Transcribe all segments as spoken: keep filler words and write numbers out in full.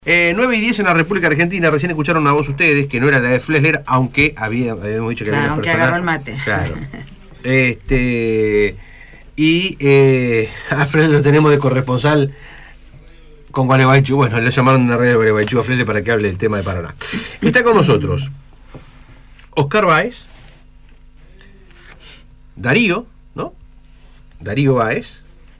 Eh, nueve y diez en la República Argentina. Recién escucharon una voz ustedes que no era la de Flesler, aunque había, habíamos dicho que claro, había una aunque persona. agarró el mate. Claro. Este. Y eh, a Flesler lo tenemos de corresponsal con Gualeguaychú. Bueno, le llamaron una red de Gualeguaychú a Flesler para que hable del tema de Paraná. Está con nosotros Oscar Báez, Darío, ¿no? Darío Báez.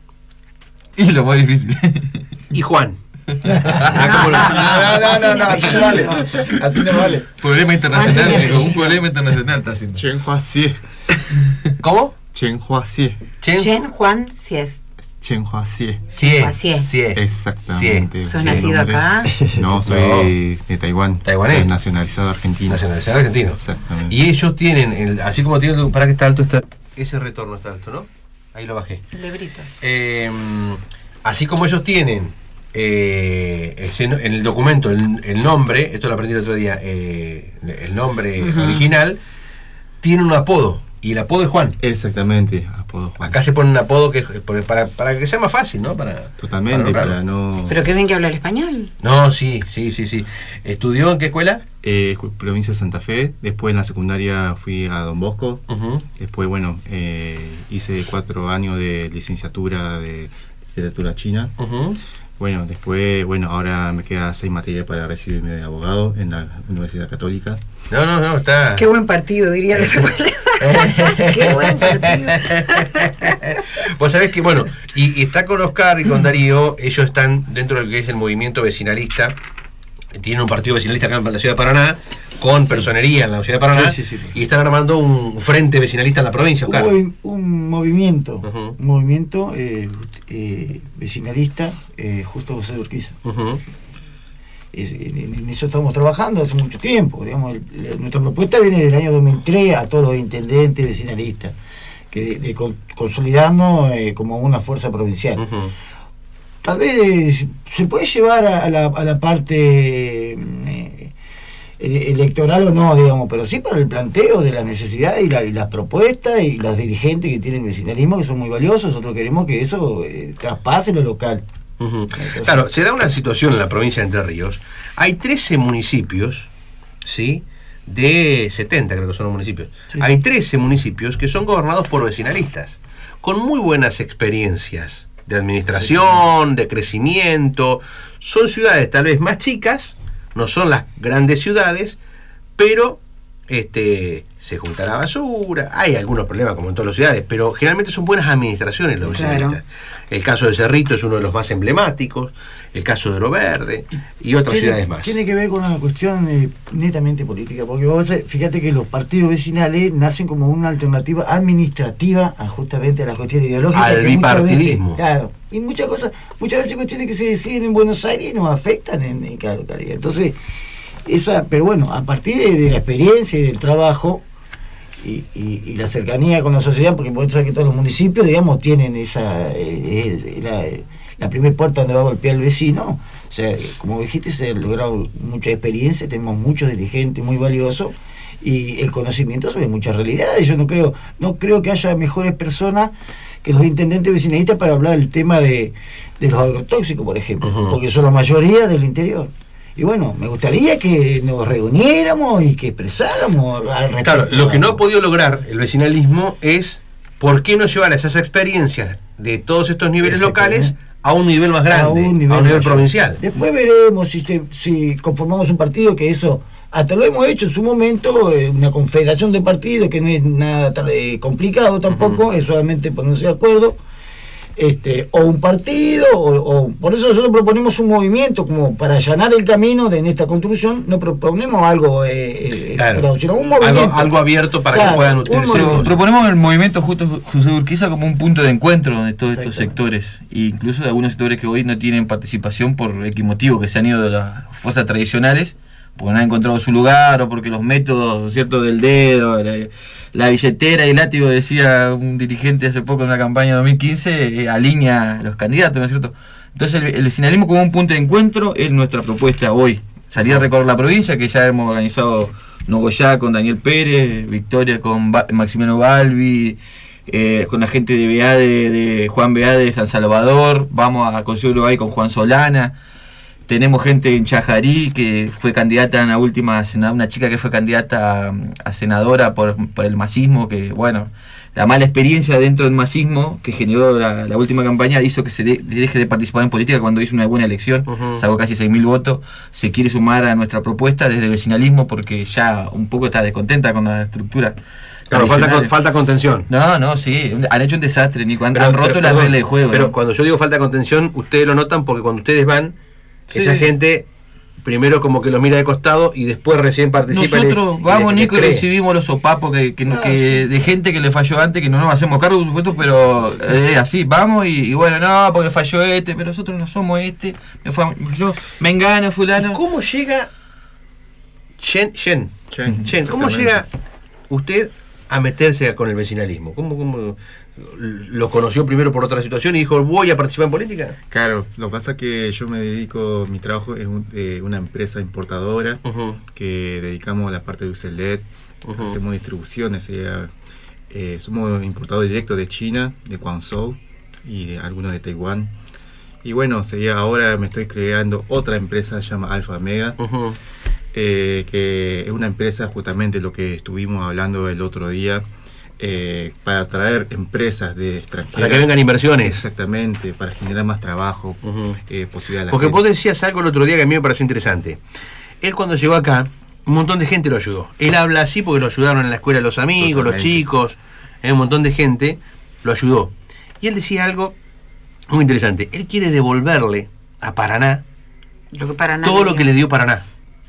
Y lo más difícil. Y Juan. No, no, no, no, así no vale. Así no vale. Problema internacional, un problema internacional está haciendo. Chen Hua Xie. ¿Cómo? Chen Hua Xie. Chen, Chen Juan Cies. Chen Hua Xie. Xie. Xie. Xie. Exactamente. ¿Sos Sí, nacido nombre. acá? No, soy de Taiwán. Taiwanés. Nacionalizado argentino. Nacionalizado argentino. Exactamente. Y ellos tienen, el, así como tienen, para que está alto, está, ese retorno está alto, ¿no? Ahí lo bajé. Lebritos. Eh, así como ellos tienen eh, ese, en el documento el, el nombre, esto lo aprendí el otro día, eh, el nombre Uh-huh. original, tiene un apodo, y el apodo es Juan. Exactamente, apodo Juan. Acá se pone un apodo que es por- para, para que sea más fácil, ¿no? Para, Totalmente, para para no. Pero qué bien que habla el español. No, sí, sí, sí, sí. ¿Estudió en qué escuela? Eh, provincia de Santa Fe. Después en la secundaria fui a Don Bosco. Uh-huh. Después, bueno, eh, hice cuatro años de licenciatura de literatura china. Uh-huh. Bueno, después, bueno, ahora me queda seis materias para recibirme de abogado en la Universidad Católica. No, no, no, está... Qué buen partido, diría la escuela. Qué buen partido. Vos sabés que, bueno, y, y está con Oscar y con Darío, ellos están dentro de lo que es el movimiento vecinalista, tienen un partido vecinalista acá en la ciudad de Paraná, con personería en la ciudad de Paraná, Sí, sí, sí. y están armando un frente vecinalista en la provincia, Oscar. Hubo un, un movimiento, Ujú. un movimiento eh, eh, vecinalista eh, justo José de Urquiza. Uh-huh. Es- en, en eso estamos trabajando hace mucho tiempo. Digamos, el- la- nuestra propuesta viene del año dos mil tres a todos los intendentes vecinalistas, que de, de con- consolidarnos eh, como una fuerza provincial. Uh-huh. Tal vez se puede llevar a, a la, a la parte eh, ele- electoral o no, digamos, pero sí para el planteo de las necesidades y, la, y las propuestas y los dirigentes que tienen el vecinalismo, que son muy valiosos. Nosotros queremos que eso eh, traspase lo local. Uh-huh. Entonces- Claro, se da una situación en la provincia de Entre Ríos. Hay trece municipios, ¿sí? De setenta creo que son los municipios. Sí. Hay trece municipios que son gobernados por vecinalistas, con muy buenas experiencias de administración, de crecimiento. Son ciudades tal vez más chicas, no son las grandes ciudades, pero este se junta la basura, hay algunos problemas como en todas las ciudades, pero generalmente son buenas administraciones los Claro. vecinalistas. El caso de Cerrito es uno de los más emblemáticos, el caso de Oro Verde y otras Tiene- ciudades más. Tiene que ver con una cuestión eh, netamente política, porque vos eh, fíjate que los partidos vecinales nacen como una alternativa administrativa a justamente a las cuestiones ideológicas. Al que muchas veces- bipartidismo. claro, y muchas cosas, muchas veces cuestiones que se deciden en Buenos Aires nos afectan en, en cada localidad. Entonces, esa, pero bueno, a partir de, de la experiencia y del trabajo y, y, y la cercanía con la sociedad, porque vos sabés que todos los municipios, digamos, tienen esa eh, eh, la, la primera puerta donde va a golpear el vecino. O sea, como dijiste, se ha logrado mucha experiencia, tenemos muchos dirigentes muy valiosos y el conocimiento sobre muchas realidades. Yo no creo, no creo que haya mejores personas que los intendentes vecinalistas para hablar del tema de, de los agrotóxicos, por ejemplo, Ujú. porque son la mayoría del interior. Y bueno, me gustaría que nos reuniéramos y que expresáramos al respecto. Claro, lo que no ha podido lograr el vecinalismo es por qué no llevar esas experiencias de todos estos niveles Exactamente. locales a un nivel más grande, a un nivel, mayor. provincial. Después veremos si, te- si conformamos un partido, que eso, hasta lo hemos hecho en su momento, eh, una confederación de partidos, que no es nada tan, eh, complicado tampoco, Ujú. es solamente ponerse de acuerdo, este, o un partido, o, o- por eso nosotros proponemos un movimiento, como para allanar el camino de en esta construcción, no proponemos algo, eh, eh, Claro. explorado, sino un movimiento. Algo, algo abierto para Claro, que puedan un ustedes movimiento. ser- Proponemos el movimiento justo José de Urquiza como un punto de encuentro de todos estos Exactamente. sectores, e incluso de algunos sectores que hoy no tienen participación por X motivo, que se han ido de las fuerzas tradicionales, porque no han encontrado su lugar o porque los métodos, ¿cierto?, del dedo, la, la billetera y el látigo, decía un dirigente hace poco en una campaña de dos mil quince, eh, alinea a los candidatos, ¿no es cierto? Entonces el, el vecinalismo como un punto de encuentro es nuestra propuesta hoy. Salir a recorrer la provincia, que ya hemos organizado Nogoyá con Daniel Pérez, Victoria con ba Maximiliano Balbi, eh, con la gente de Beade, de Juan Beade de San Salvador, vamos a Consejo Uruguay con Juan Solana. tenemos gente en Chajarí que fue candidata en la última, una chica que fue candidata a, a senadora por, por el masismo, que bueno, la mala experiencia dentro del masismo que generó la, la última campaña hizo que se de, deje de participar en política cuando hizo una buena elección, uh-huh. sacó casi seis mil votos, se quiere sumar a nuestra propuesta desde el vecinalismo porque ya un poco está descontenta con la estructura. Claro, falta, falta contención. No, no, sí, han hecho un desastre, Nico, han, pero, han roto pero, las reglas del juego. Pero ¿no? Cuando yo digo falta de contención, ustedes lo notan porque cuando ustedes van, sí. esa gente primero como que los mira de costado y después recién participa. Nosotros y, vamos, y Nico, y cree. recibimos los sopapos que, que, Ah, que sí. de gente que le falló antes, que no nos hacemos cargo, por supuesto, pero es eh, así, vamos y, y bueno, no, porque falló este, pero nosotros no somos este, me fue, yo, Mengano, fulano. ¿Y cómo llega Chen, Chen, Chen, Chen, ¿cómo llega usted a meterse con el vecinalismo? ¿Cómo, cómo lo conoció primero por otra situación y dijo, voy a participar en política? Claro, lo que pasa es que yo me dedico, mi trabajo es un, eh, una empresa importadora Uh-huh. que dedicamos a la parte de dulce de leche, Uh-huh. hacemos distribuciones, eh, eh, somos importadores directos de China, de Guangzhou y de algunos de Taiwán. Y bueno, sería, ahora me estoy creando otra empresa, se llama Alfa Mega, Uh-huh. eh, que es una empresa justamente lo que estuvimos hablando el otro día, eh, para atraer empresas de extranjeras. Para que vengan inversiones. Exactamente, para generar más trabajo, Uh-huh. eh, posibilidad a la Porque gente. vos decías algo el otro día que a mí me pareció interesante. Él cuando llegó acá, un montón de gente lo ayudó. Él habla así porque lo ayudaron en la escuela los amigos, Totalmente. los chicos, eh, un montón de gente lo ayudó. Y él decía algo muy interesante. Él quiere devolverle a Paraná Lo que Paraná todo lo tenía. que le dio Paraná.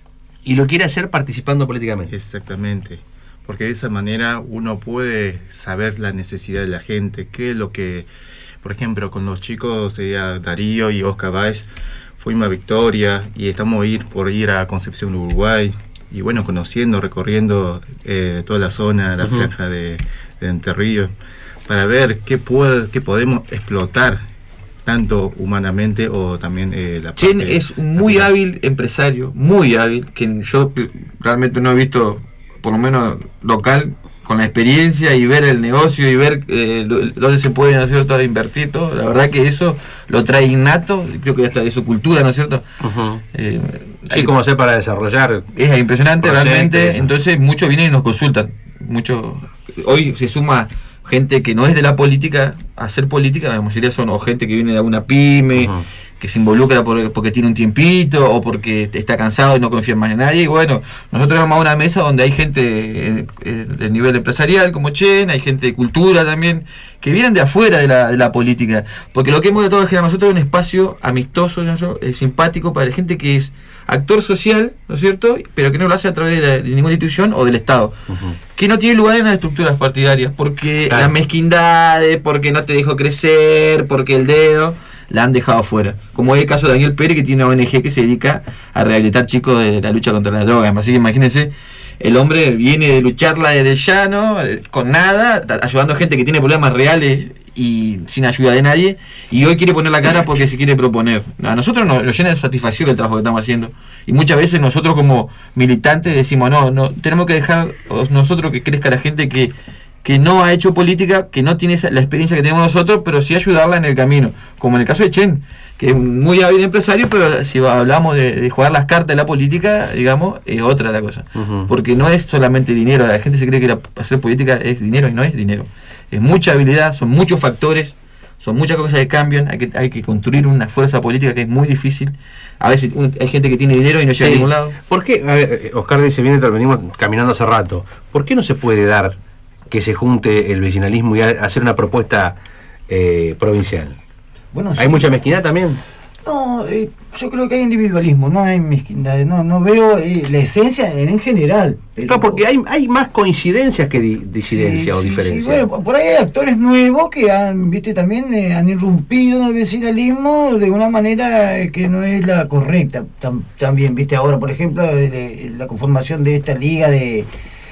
Y lo quiere hacer participando políticamente. Exactamente, porque de esa manera uno puede saber la necesidad de la gente, qué es lo que, por ejemplo, con los chicos, sería Darío y Oscar Báez, fuimos a Victoria y estamos ir por ir a Concepción, Uruguay, y bueno, conociendo, recorriendo eh, toda la zona, la Uh-huh. franja de, de Entre Ríos, para ver qué, puede, qué podemos explotar, tanto humanamente o también eh, la Chen parte es un muy natural. hábil empresario, muy hábil, que yo realmente no he visto, por lo menos local, con la experiencia y ver el negocio y ver eh, lo- dónde se puede, ¿no es cierto?, invertir todo. La verdad que eso lo trae innato, creo que hasta de su cultura, ¿no es cierto? Uh-huh. Eh, Sí, hay- cómo hacer para desarrollar. es impresionante Proyectos. realmente, entonces muchos vienen y nos consultan, mucho, hoy se suma gente que no es de la política a hacer política, la mayoría son o gente que viene de alguna pyme, Uh-huh. que se involucra por- porque tiene un tiempito o porque está cansado y no confía más en nadie. Y bueno, nosotros vamos a una mesa donde hay gente eh, eh, del nivel empresarial como Chen, hay gente de cultura también, que vienen de afuera de la, de la política. Porque lo que hemos de todo es generar nosotros un espacio amistoso, ¿no? eh, simpático para la gente que es actor social, ¿no es cierto? Pero que no lo hace a través de, la- de ninguna institución o del Estado. Uh-huh. Que no tiene lugar en las estructuras partidarias, porque Claro. las mezquindades, porque no te dejó crecer, porque el dedo la han dejado fuera. Como es el caso de Daniel Pérez, que tiene una O N G que se dedica a rehabilitar chicos de la lucha contra las drogas. Así que imagínense, el hombre viene de lucharla desde el llano, eh, con nada, ta- ayudando a gente que tiene problemas reales y sin ayuda de nadie, y hoy quiere poner la cara porque se quiere proponer. A nosotros nos, nos llena de satisfacción el trabajo que estamos haciendo, y muchas veces nosotros como militantes decimos, no, no tenemos que dejar os- nosotros que crezca la gente que que no ha hecho política, que no tiene esa- la experiencia que tenemos nosotros, pero sí ayudarla en el camino, como en el caso de Chen, que es un muy hábil empresario, pero si hablamos de, de jugar las cartas de la política, digamos, es otra la cosa. Uh-huh. Porque no es solamente dinero, la gente se cree que la- hacer política es dinero y no es dinero. Es mucha habilidad, son muchos factores, son muchas cosas que cambian, hay que, hay que construir una fuerza política que es muy difícil. A veces un- hay gente que tiene dinero y no llega a Sí. ningún lado. ¿Por qué? A ver, Oscar dice, viene, venimos caminando hace rato. ¿Por qué no se puede dar que se junte el vecinalismo y a- hacer una propuesta eh, provincial? Bueno, ¿Hay sí. mucha mezquindad también? No, eh, yo creo que hay individualismo, no hay mezquindad, no, no veo eh, la esencia en, en general. Pero, No, porque hay, hay más coincidencias que di- disidencia Sí, o sí, diferencia. sí, bueno, por ahí hay actores nuevos que han, viste, también eh, han irrumpido en el vecinalismo de una manera eh, que no es la correcta. Tam- también, viste, ahora, por ejemplo, de- de la conformación de esta liga de,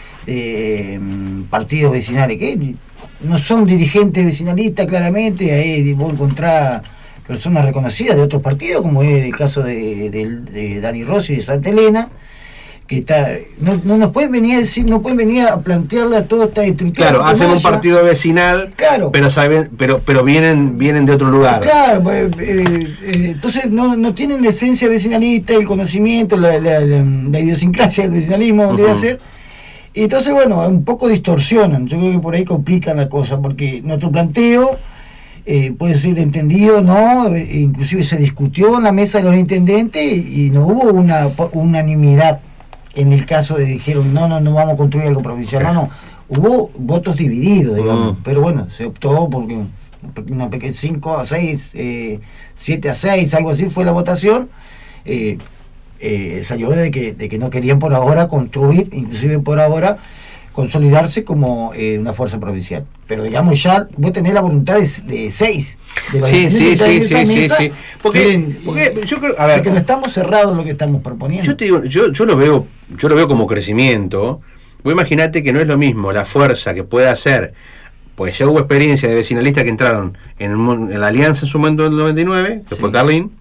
de, mm, partidos vecinales, que no son dirigentes vecinalistas claramente, ahí vos encontrás personas reconocidas de otros partidos, como es el caso de, de, de Dani Rossi de Santa Elena, que está, no, no nos pueden venir a decir, no pueden venir a plantearle a toda esta estructura. Claro, hacen un partido vecinal, claro, pero saben, pero, pero vienen, vienen de otro lugar. Claro, pues, eh, eh, entonces no, no tienen la esencia vecinalista, el conocimiento, la, la, la, la idiosincrasia del vecinalismo, uh-huh. debe ser. Y entonces, bueno, un poco distorsionan. Yo creo que por ahí complican la cosa, porque nuestro planteo eh, puede ser entendido, ¿no? E inclusive se discutió en la mesa de los intendentes y, y no hubo una unanimidad. En el caso de dijeron, no, no, no vamos a construir algo provincial, no, no. Hubo votos divididos, digamos, mm. pero bueno, se optó porque una pequeña cinco a seis, eh, siete a seis, algo así fue la votación. Eh, eh, salió de que, de que no querían por ahora construir, inclusive por ahora, consolidarse como eh, una fuerza provincial. Pero digamos ya, vos tenés la voluntad de, de seis. De sí, sí, sí, sí, sí, sí. Porque, quieren, porque yo creo, a ver, porque no estamos cerrados en lo que estamos proponiendo. Yo te digo, yo, yo lo veo, yo lo veo como crecimiento. Vos imaginate que no es lo mismo la fuerza que puede hacer, pues ya hubo experiencia de vecinalistas que entraron en, el, en la alianza en su momento del noventa y nueve, que sí. fue Carlín,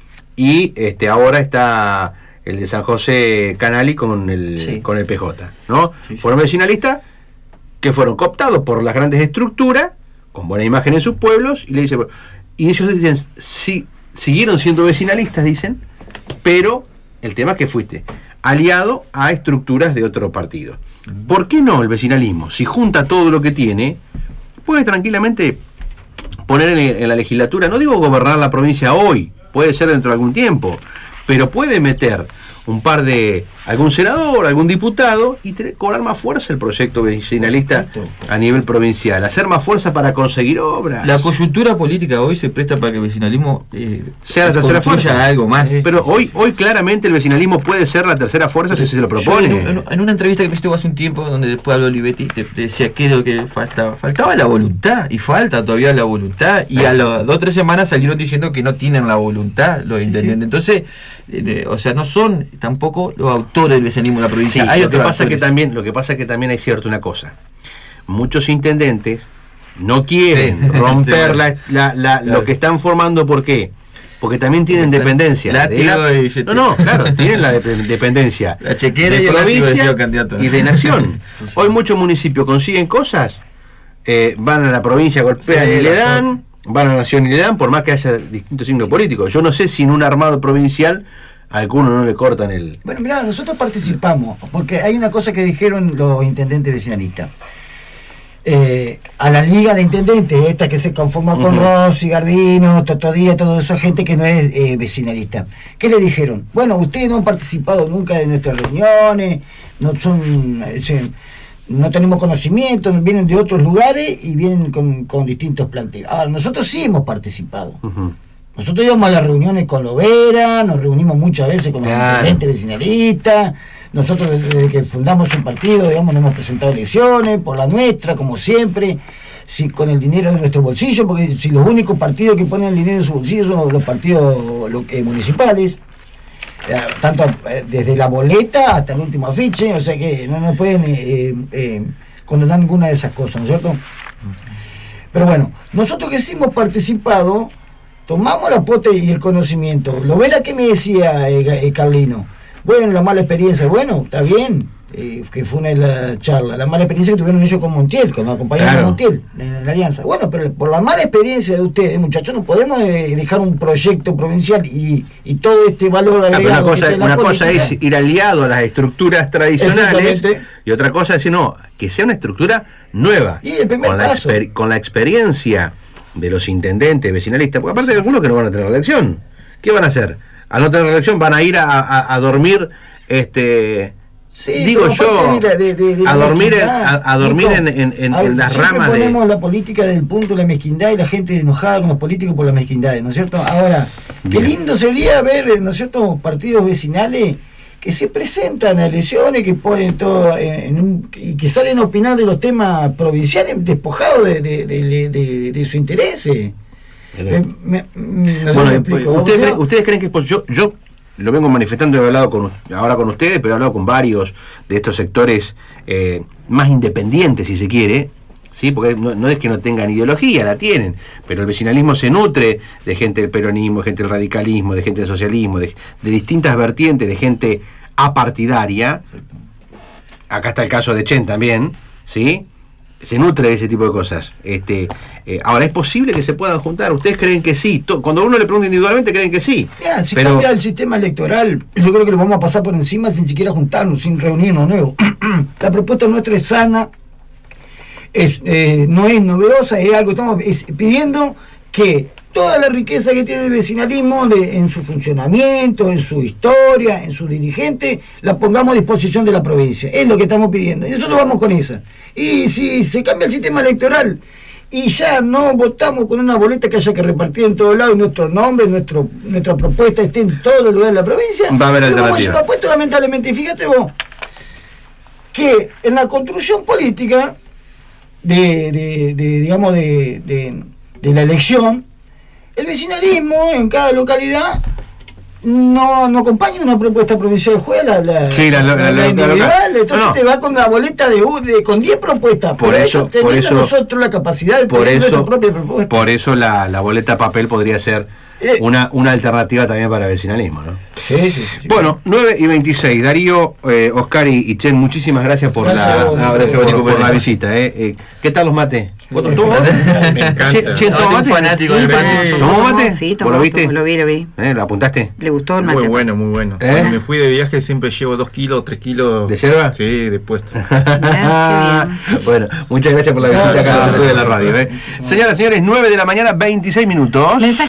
y este ahora está el de San José Canali con el sí. con el P J, ¿no? Sí, sí. Fueron vecinalistas que fueron cooptados por las grandes estructuras, con buena imagen en sus pueblos, y le dicen, y ellos dicen, sí, siguieron siendo vecinalistas, dicen, pero el tema es que fuiste aliado a estructuras de otro partido. ¿Por qué no el vecinalismo? Si junta todo lo que tiene, puede tranquilamente poner en, en la legislatura, no digo gobernar la provincia hoy, puede ser dentro de algún tiempo, pero puede meter un par de, algún senador, algún diputado y tener, cobrar más fuerza el proyecto vecinalista a nivel provincial, hacer más fuerza para conseguir obras. La coyuntura política hoy se presta para que el vecinalismo eh, sea la tercera fuerza, algo más. Pero hoy, hoy claramente el vecinalismo puede ser la tercera fuerza si se lo propone. En, en, en una entrevista que me estuvo hace un tiempo, donde después habló Olivetti, te, te decía qué es lo que faltaba. Faltaba la voluntad, y falta todavía la voluntad, y a las dos o tres semanas salieron diciendo que no tienen la voluntad los intendentes. Entonces, eh, o sea, no son tampoco los autores del vecinalismo de la provincia. Sí, hay lo que pasa que también, lo que pasa que también hay cierto una cosa. Muchos intendentes no quieren sí. romper sí. la, la, la, claro. lo que están formando, ¿por qué? Porque también tienen dependencia. La, no, no, claro, tienen la de, dependencia. La chequera de y provincia y de nación. Hoy muchos municipios consiguen cosas, eh, van a la provincia, golpean sí, y le dan, van a la nación y le dan, por más que haya distintos signos políticos. Yo no sé si en un armado provincial a algunos no le cortan el... Bueno, mirá, nosotros participamos, porque hay una cosa que dijeron los intendentes vecinalistas. Eh, a la liga de intendentes, esta que se conformó uh-huh. con Rossi, Gardino, Totodía, toda esa gente que no es eh, vecinalista. ¿Qué le dijeron? Bueno, ustedes no han participado nunca de nuestras reuniones, no son... Eh, no tenemos conocimiento, vienen de otros lugares y vienen con, con distintos planteos. Ahora, nosotros sí hemos participado. Uh-huh. Nosotros íbamos a las reuniones con Lovera, nos reunimos muchas veces con los claro. intendentes vecinalistas. Nosotros desde que fundamos un partido, digamos, nos hemos presentado elecciones por la nuestra, como siempre, si, con el dinero de nuestro bolsillo, porque si los únicos partidos que ponen el dinero en su bolsillo son los partidos lo, eh, municipales, eh, tanto eh, desde la boleta hasta el último afiche, o sea que no nos pueden eh, eh, condenar ninguna de esas cosas, ¿no es cierto? Pero bueno, nosotros que sí hemos participado, tomamos la pote y el conocimiento. Lo verá que me decía eh, eh, Carlino. Bueno, la mala experiencia, bueno, está bien, eh, que fue una la charla. La mala experiencia que tuvieron ellos con Montiel, con la compañía claro. de Montiel, en la alianza. Bueno, pero por la mala experiencia de ustedes, muchachos, no podemos eh, dejar un proyecto provincial y, y todo este valor agregado. Ah, una cosa, una cosa es ir aliado a las estructuras tradicionales y otra cosa es decir, no, que sea una estructura nueva. Y el primer con, paso. La exper- con la experiencia de los intendentes vecinalistas, porque aparte de algunos que no van a tener elección, ¿qué van a hacer? Al no tener elección van a ir a, a, a dormir, este, sí, digo yo, de, de, de, de a, dormir en, a, a dormir en, en, en, en las ramas de... ponemos la política del punto de la mezquindad y la gente enojada con los políticos por la mezquindad, ¿no es cierto? Ahora, bien. Qué lindo sería ver, ¿no es cierto?, partidos vecinales que se presentan a elecciones, que ponen todo en, en un, y que salen a opinar de los temas provinciales despojados de, de, de, de, de, de su interés. Me, me, no bueno, explico, ¿ustedes, creen, ¿ustedes creen que es por, yo, yo lo vengo manifestando, he hablado con, ahora con ustedes, pero he hablado con varios de estos sectores eh, más independientes, si se quiere, ¿sí? Porque no, no es que no tengan ideología, la tienen, pero el vecinalismo se nutre de gente del peronismo, de gente del radicalismo, de gente del socialismo, de, de distintas vertientes, de gente apartidaria, acá está el caso de Chen también, ¿sí? Se nutre de ese tipo de cosas. Este, eh, ahora, ¿es posible que se puedan juntar? ¿Ustedes creen que sí? To- Cuando uno le pregunta individualmente, creen que sí. Mira, si pero cambia el sistema electoral, yo creo que lo vamos a pasar por encima sin siquiera juntarnos, sin reunirnos nuevo. La propuesta nuestra es sana, es, eh, no es novedosa, es algo que estamos es pidiendo que toda la riqueza que tiene el vecinalismo de, en su funcionamiento, en su historia, en su dirigente, la pongamos a disposición de la provincia. Es lo que estamos pidiendo. Y nosotros vamos con esa. Y si se cambia el sistema electoral y ya no votamos con una boleta que haya que repartir en todos lados y nuestro nombre, nuestro, nuestra propuesta esté en todos los lugares de la provincia, va a haber lo vamos a alternativa. llevar puesto, lamentablemente. Y fíjate vos que en la construcción política de, de, de digamos, de, de, de la elección, el vecinalismo en cada localidad no, no acompaña una propuesta provincial de juez, la, la, Sí, la- la- la- la- individual, la- entonces no, no. te va con la boleta de, U- de con diez propuestas. Por eso- por teniendo eso- nosotros la capacidad de por tener nuestra eso, propia propuesta. por eso la, la boleta papel podría ser Eh. una, una alternativa también para el vecinalismo, ¿no? Sí, sí, sí, sí. Bueno, nueve y veintiséis. Darío, eh, Oscar y, y Chen, muchísimas gracias por Gracias la, a vos, por- gracias, por, Nico, por por la la- visita. Eh. Eh, ¿Qué tal los mates? ¿Vos Eh, tomó? Me encanta. Che- Chen, No, ¿tomó un mate? fanático Sí, del tomó, mate. tomó, ¿Tomó tomó, mate? sí, ¿Vos tomó, lo viste? tomó, lo vi, lo vi. ¿Eh? ¿Lo apuntaste? Le gustó el Muy mate. bueno, muy bueno. ¿Eh? Cuando me fui de viaje siempre llevo dos kilos, tres kilos. ¿De yerba? Sí, de puesto. Mirá, qué bien. Bueno, muchas gracias por la visita acá Gracias. al estudio de la radio. ¿eh? Señoras y señores, nueve de la mañana, veintiséis minutos. Mensaje